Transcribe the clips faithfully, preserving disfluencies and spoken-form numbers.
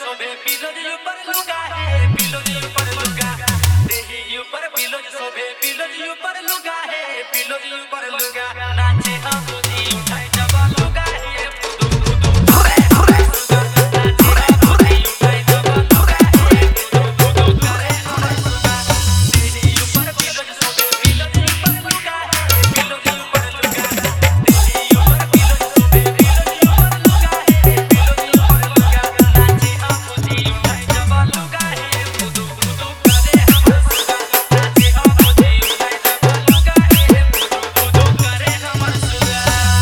सोबे पिलो जी ऊपर लुगा है पिलो जी ऊपर लुगा देही ऊपर पिलो जी सोबे पिलो जी ऊपर लुगा है पिलो जी ऊपर लुगा नाचे हम जी उठाए जब लुगा है पुदु पुदु नाचे हम जी उठाए जब लुगा है पुदु पुदु करे हमर सुगा देही ऊपर पिलो जी सोबे पिलो जी ऊपर लुगा है पिलो जी ऊपर लुगा देही ऊपर पिलो जी सोबे पिलो जी ऊपर लुगा है पिलो जी ऊपर लुगा नाचे हम जी उठाए जब लुगा है पुदु पुदु करे हमर सुगा नाचे हम जी उठाए जब लुगा है पुदु पुदु करे हमर सुगा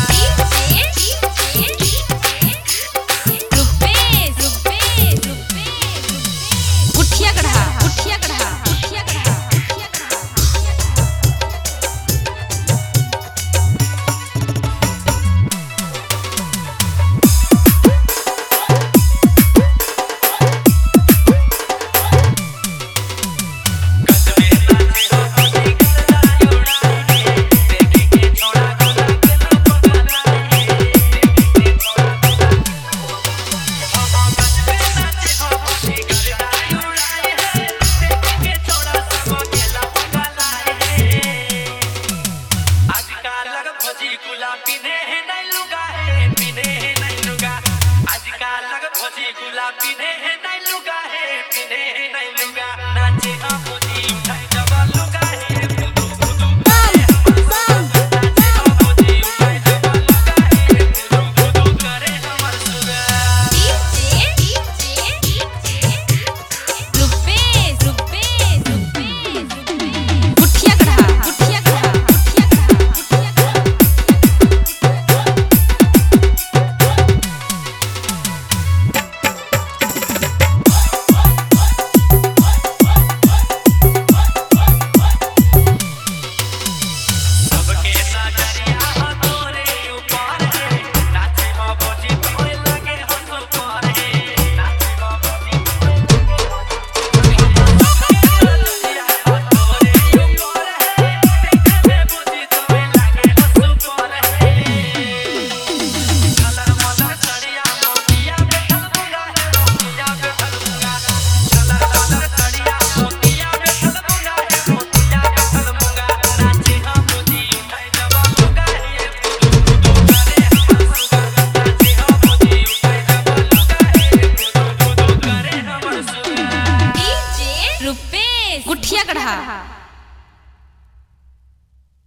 गुठिया कढ़ा गुठिया कढ़ा गुठिया कढ़ा गुठिया कढ़ा पीने है नहीं लुगा है पीने है नहीं लुगा आजकल लग भोजी गुलाब पीने है नहीं लुगा है पीने है नहीं लुगा नाचे हम जी उठाए जब लुगा है पुदु पुदु करे हमर सुगा नाचे हम जी उठाए जब लुगा है पुदु पुदु करे हमर सुगा रुपेश रुपेश रुपेश गुठिया कढ़ा गुठिया कढ़ा गुठिया कढ़ा गुठिया कढ़ा सबके नजरिया तोरे ऊपर है नाचे हम भोजी तोरे लगे हम सुपर है नाचे हम भोजी तोरे लगे हम तोरे ऊपर है देखे भोजी तोरे लगे हम सुपर है कलर मलर सड़िया मोतिया बैठल बुगा है मोतिया बैठल बुगा कलर मलर सड़िया मोतिया बैठल बुगा है मोतिया बैठल बुगा नाचे हम जी उठाए जब लुगा है पुदु पुदु करे हमर सुगा नाचे हम जी उठाए जब लुगा है पुदु पुदु करे हमर सुगा रुपेश गुठिया कढ़ा